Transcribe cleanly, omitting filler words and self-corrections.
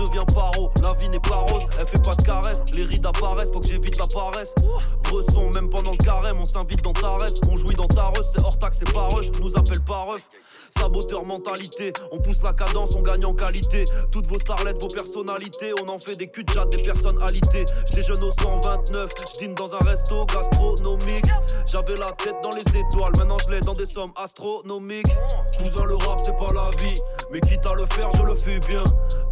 devient paro. La vie n'est pas rose, elle fait pas de caresses. Les rides apparaissent, faut que j'évite la paresse. Bresson, même pendant le carême, on s'invite dans ta reste. On jouit dans ta rush, c'est hors taxe, c'est pas rush. Nous appelle pas ref. Saboteur mentalité, on pousse la cadence, on gagne en qualité. Toutes vos starlettes, vos personnalités, on en fait des culs de chat, des personnes alitées. J'étais jeune au 129, j'dîne dans un resto gastronomique. J'avais la tête dans les étoiles, maintenant je l'ai dans des sommes astronomiques. Cousin, le rap c'est pas la vie, mais quitte à le faire, je le fais bien.